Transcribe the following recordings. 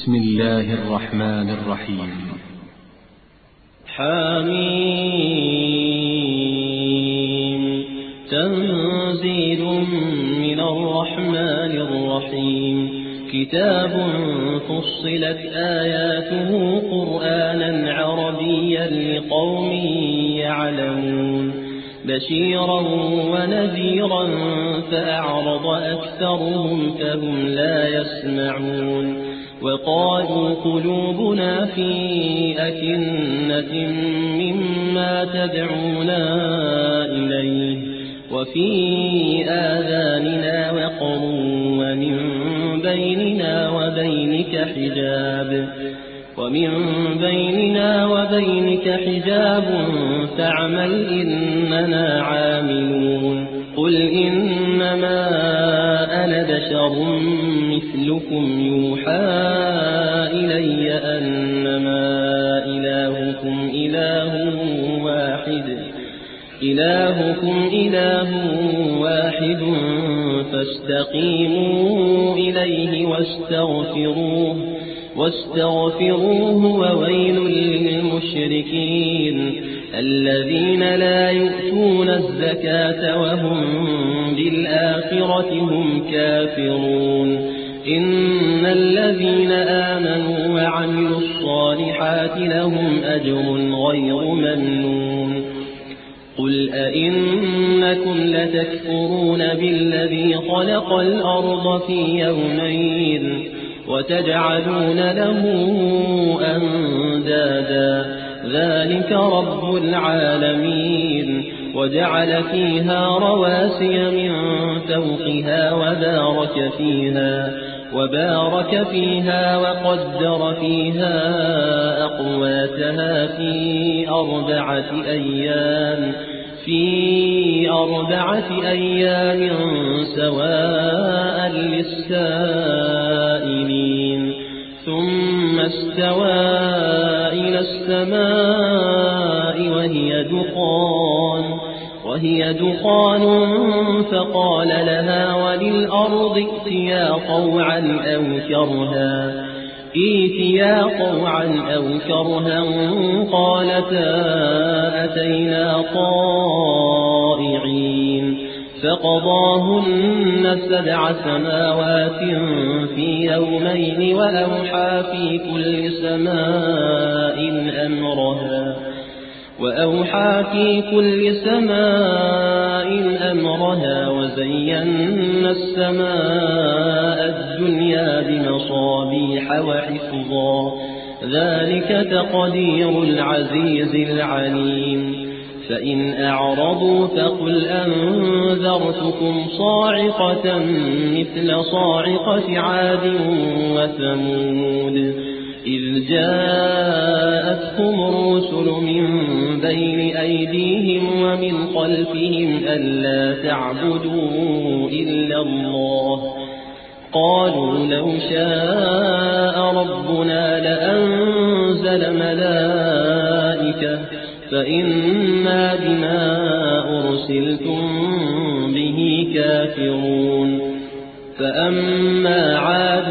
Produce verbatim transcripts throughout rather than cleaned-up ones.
بسم الله الرحمن الرحيم. حميم. تنزيل من الرحمن الرحيم. كتاب فصلت آياته قرآنا عربيا لقوم يعلمون. بشيرا ونذيرا فأعرض أكثرهم فهم لا يسمعون. وقالوا قلوبنا في أكنة مما تدعونا إليه وفي آذاننا وقر ومن بيننا وبينك حجاب ومن بيننا وبينك حجاب فاعمل إننا عاملون. قل إنما أنا بشر مثلكم يوحى إلي أنما إلهكم إله واحد إلهكم إله واحد فاستقيموا إليه واستغفروه واستغفروه وويل للمشركين الذين لا يؤتون الزكاة وهم بالآخرة هم كافرون. إن الذين آمنوا وعملوا الصالحات لهم أجر غير ممنون. قل أئنكم لتكفرون بالذي خلق الأرض في يومين وتجعلون له أندادا ذلك رب العالمين. وجعل فيها رواسي من فوقها وبارك فيها وبارك فيها وقدر فيها أقواتها في أربعة أيام في أربعة أيام سواء للسائلين. ثم استوى إلى السماء وهي دخان وهي دخان فقال لها وللأرض ائتيا طوعا أو كرها ائتيا طوعا أو كرها قالتا أتينا طائعين. فقضاهن سبع سماوات في يومين وأوحى في كل سماء أمرها وأوحى في كل سماء أمرها وزينا السماء الدنيا بمصابيح وحفظا ذلك تقدير العزيز العليم. فإن أعرضوا فقل أنذرتكم صاعقة مثل صاعقة عاد وثمود إذ جاءتهم الرسل من بين أيديهم ومن خلفهم ألا تعبدوا إلا الله قالوا لو شاء ربنا لأنزل ملائكة فإنا بما أرسلتم به كافرون. فأما عاد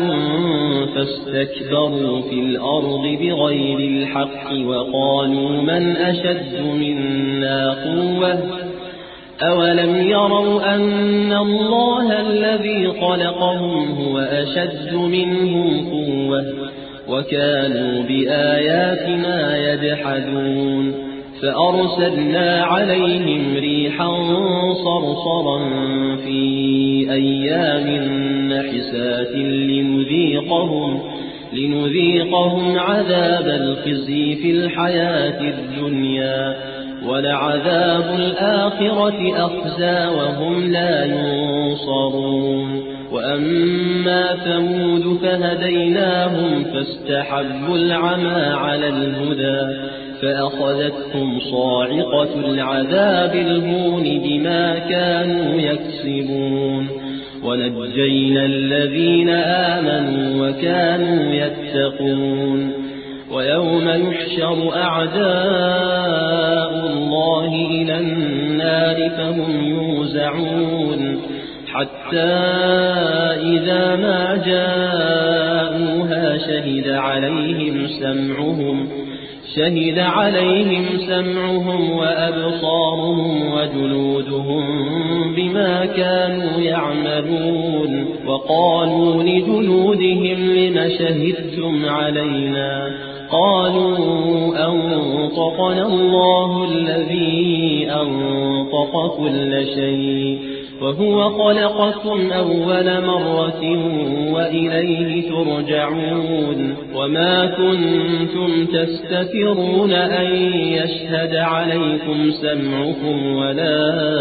فاستكبروا في الأرض بغير الحق وقالوا من أشد منا قوة أولم يروا أن الله الذي خلقهم هو أشد منهم قوة وكانوا بآياتنا يجحدون. فأرسلنا عليهم ريحا صرصرا في أيام نحسات لنذيقهم, لنذيقهم عذاب الخزي في الحياة الدنيا ولعذاب الآخرة أخزى وهم لا ينصرون. وأما ثمود فهديناهم فاستحبوا العمى على الهدى فأخذتهم صاعقة العذاب الهون بما كانوا يكسبون. ونجينا الذين آمنوا وكانوا يتقون. ويوم يحشر أعداء الله إلى النار فهم يوزعون حتى إذا ما جاءوها شهد عليهم سمعهم شهد عليهم سمعهم وأبصارهم وجلودهم بما كانوا يعملون وقالوا لجلودهم لم شهدتم علينا قالوا أنطقنا الله الذي أنطق كل شيء وهو خلقكم أول مرة وإليه ترجعون وما كنتم تستترون أن يشهد عليكم سمعكم ولا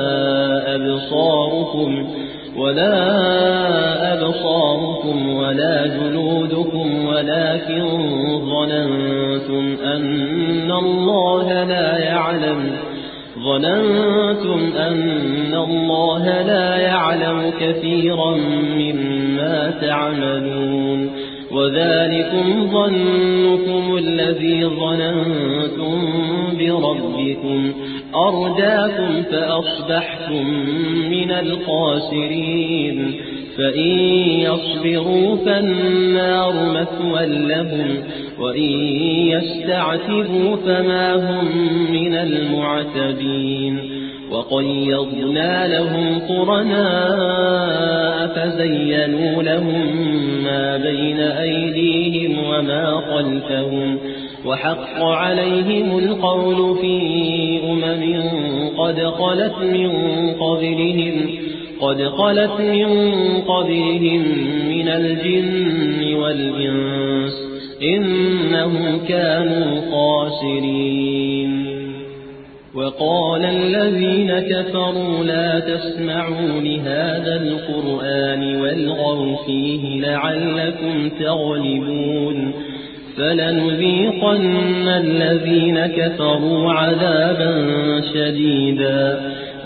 أبصاركم ولا أبصاركم ولا جلودكم ولكن ظننتم أن الله لا يعلم ظننتم أن الله لا يعلم كثيرا مما تعملون وذلكم ظنكم الذي ظننتم بربكم أرداكم فأصبحتم من الخاسرين فإن يصبروا فالنار مثوى لهم وإن يستعتبوا فما هم من المعتبين وقيضنا لهم قرناء فزينوا لهم ما بين أيديهم وما خلفهم وحق عليهم القول في أمم قد خلت من قبلهم قد خلت من قبلهم من الجن والإنس إنهم كانوا خاسرين وقال الذين كفروا لا تسمعوا لهذا القرآن والغوا فيه لعلكم تغلبون فلنذيقن الذين كفروا عذابا شديدا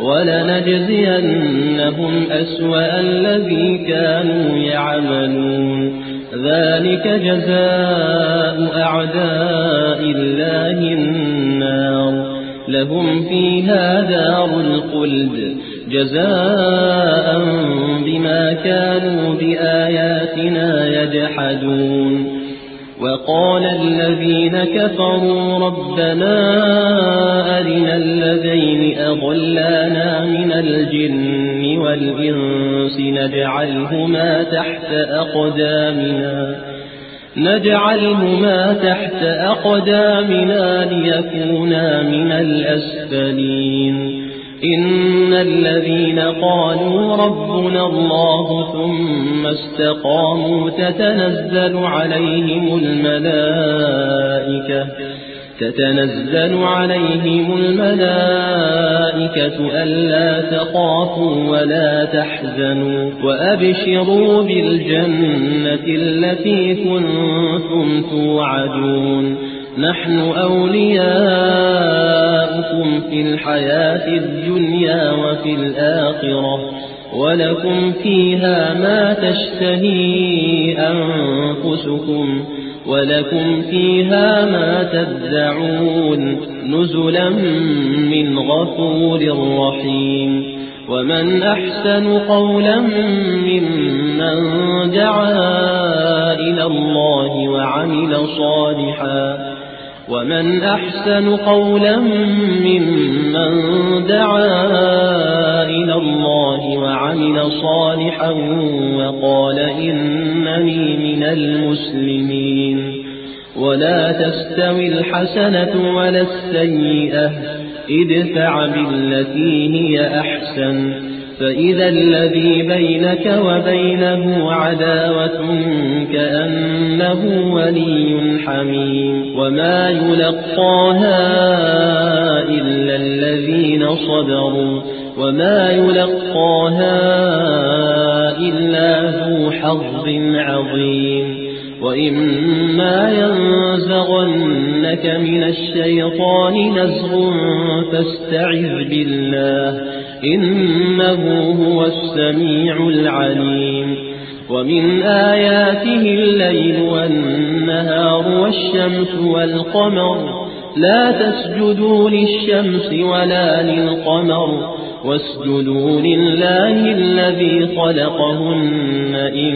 ولنجزينهم أسوأ الذي كانوا يعملون ذلك جزاء أعداء الله النار لهم فيها دار الخلد جزاء بما كانوا بآياتنا يجحدون وقال الذين كفروا ربنا أرنا الذين أضلانا من الجن والإنس نجعلهما تحت أقدامنا نجعلهما تحت أقدامنا ليكونا من الأسفلين إن الذين قالوا ربنا الله ثم استقاموا تتنزل عليهم الملائكة تتنزل عليهم الملائكة ألا تخافوا ولا تحزنوا وأبشروا بالجنة التي كنتم توعدون نحن أولياؤكم في الحياة الدنيا وفي الآخرة ولكم فيها ما تشتهي أنفسكم ولكم فيها ما تدعون نزلا من غفور رحيم ومن أحسن قولا ممن دعا إلى الله وعمل صالحا ومن أحسن قولا ممن دعا إلى الله وعمل صالحا وقال إنني من المسلمين ولا تستوي الحسنة ولا السيئة ادفع بالتي هي أحسن فإذا الذي بينك وبينه عداوة كأنه ولي حميم وما يلقاها إلا الذين صبروا وما يلقاها إلا ذو حظ عظيم وإما ينزغنك من الشيطان نزغ فاستعذ بالله إنه هو السميع العليم ومن آياته الليل والنهار والشمس والقمر لا تسجدوا للشمس ولا للقمر واسجدوا لله الذي خلقهن إن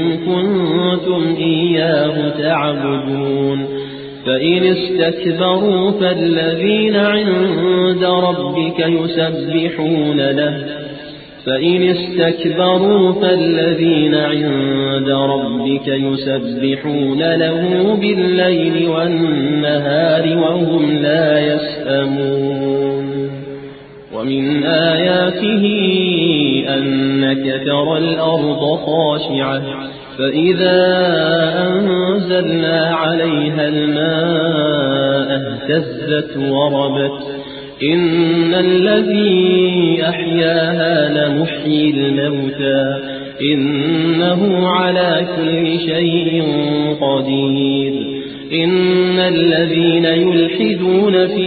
كنتم إياه تعبدون فإن استكبروا فالذين عند ربك يسبحون له فإن استكبروا فالذين عند ربك يسبحون له بالليل والنهار وهم لا يسأمون ومن آياته أنك ترى الأرض خاشعة فإذا أنزلنا عليها الماء اهتزت وربت إن الذي أحياها لمحيي الموتى إنه على كل شيء قدير إن الذين يلحدون في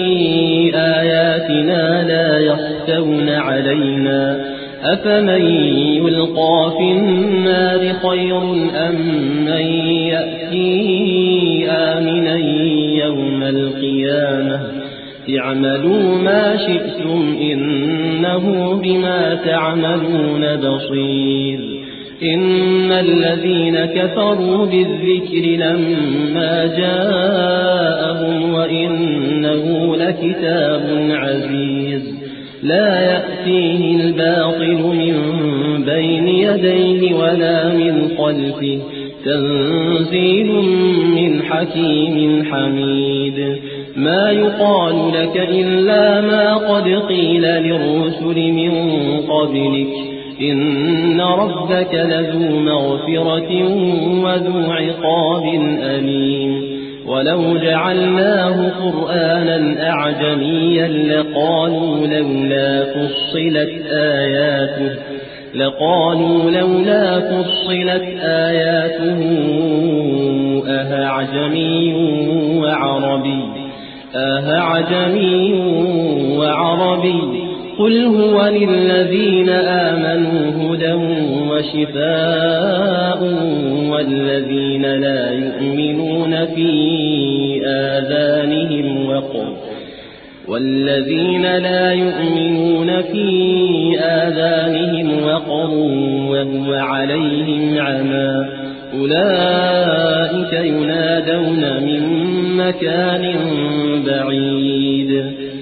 آياتنا لا يخفون علينا أفمن يلقى في النار خير أم من يأتي آمنا يوم القيامة اعملوا ما شئتم إنه بما تعملون بصير إن الذين كفروا بالذكر لما جاءهم وإنه لكتاب عزيز لا يأتيه الباطل من بين يديه ولا من خلفه تنزيل من حكيم حميد ما يقال لك إلا ما قد قيل للرسل من قبلك إن ربك لذو مغفرة وذو عقاب أليم ولو جعلناه قرآنا أعجميا لقالوا لولا فصلت آياته لقالوا لولا فصلت آياته أهعجمي وعربي أهعجمي وعربي قل هو للذين آمنوا هدى وشفاء والذين لا يؤمنون في آذانهم وقر والذين لا يؤمنون في آذانهم وقر وهو عليهم عمى أولئك ينادون من مكان بعيد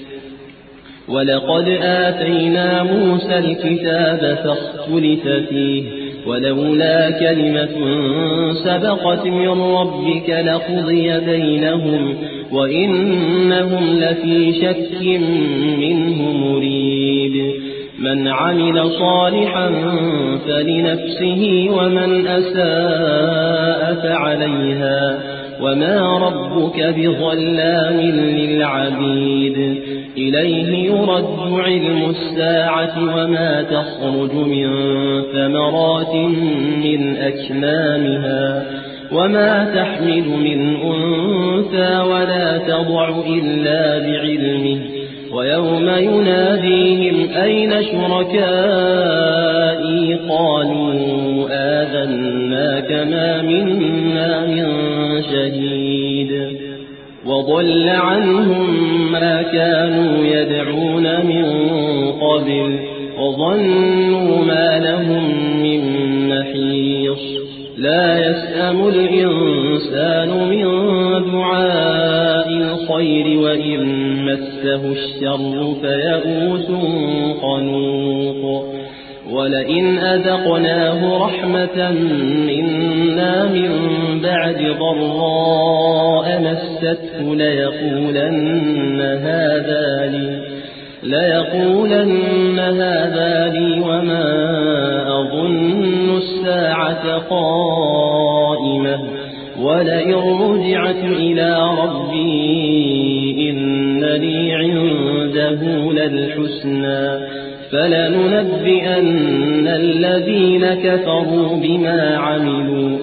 ولقد آتينا موسى الكتاب فاختلف فيه ولولا كلمة سبقت من ربك لقضي بينهم وإنهم لفي شك منه مريب من عمل صالحا فلنفسه ومن أساء فعليها وما ربك بظلام للعبيد إليه يرد علم الساعة وما تخرج من ثمرات من أكمامها وما تحمل من أنثى ولا تضع إلا بعلمه ويوم يناديهم أين شركائي قالوا آذناك ما منا من شهيد وضل عنهم ما كانوا يدعون من قبل وظنوا ما لهم من محيص لا يسأم الإنسان من دعاء الخير وإن مسه الشر فيئوس قنوط ولئن أذقناه رحمة منا من بعد ضراء مسته ليقولن هذا لي ليقولن هذا لي وما أظن الساعة قائمة ولئن رجعت إلى ربي إن لي عنده للحسنى فلننبئن الذين كفروا بما عملوا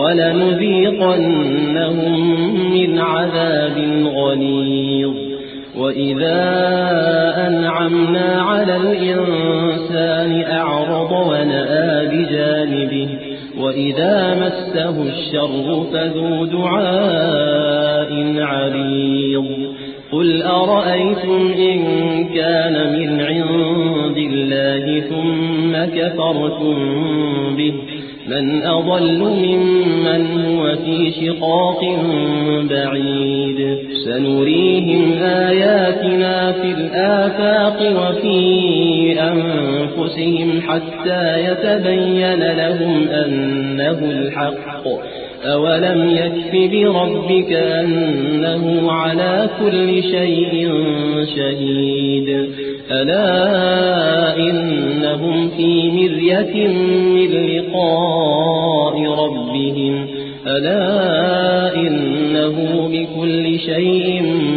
ولنذيقنهم من عذاب غليظ وإذا أنعمنا على الإنسان أعرض ونأى بجانبه وإذا مسه الشر فذو دعاء عريض قل أرأيتم إن كان من عند الله بالله ثم كفرتم به من أضل ممن هو في شقاق بعيد سنريهم آياتنا في الآفاق وفي أنفسهم حتى يتبين لهم أنه الحق أولم يكف بربك أنه على كل شيء شهيد ألا إنهم في مرية من لقاء ربهم ألا إنه بكل شيء